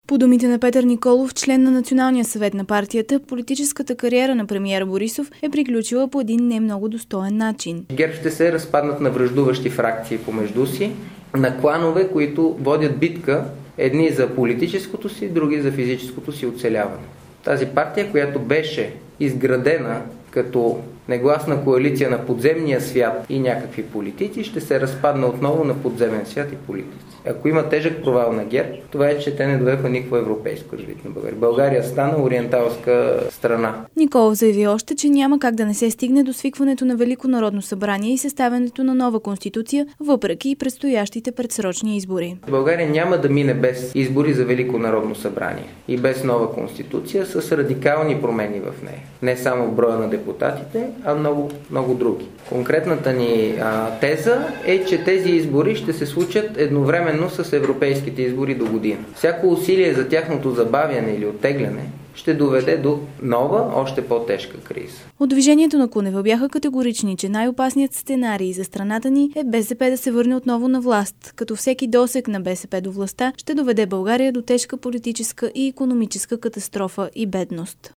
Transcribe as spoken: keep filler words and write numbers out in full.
По думите на Петър Николов, член на Националния съвет на партията, политическата кариера на премиера Борисов е приключила по един не много достоен начин. ГЕРБ ще се разпаднат на враждуващи фракции помежду си, на кланове, които водят битка, едни за политическото си, други за физическото си оцеляване. Тази партия, която беше изградена като негласна коалиция на подземния свят и някакви политици, ще се разпадне отново на подземен свят и политици. Ако има тежък провал на ГЕРБ, това е, че те не довеха никакво европейско развитие на България. България стана ориенталска страна. Николов заяви още, че няма как да не се стигне до свикването на Велико народно събрание и съставянето на нова конституция, въпреки и предстоящите предсрочни избори. България няма да мине без избори за Велико народно събрание и без нова конституция с радикални промени в нея. Не само в броя на депутатите, а много, много други. Конкретната ни а, теза е, че тези избори ще се случат едновременно с европейските избори до година. Всяко усилие за тяхното забавяне или оттегляне ще доведе до нова, още по-тежка криза. От движението на Кунева бяха категорични, че най-опасният сценарий за страната ни е БСП да се върне отново на власт, като всеки досег на БСП до властта ще доведе България до тежка политическа и икономическа катастрофа и бедност.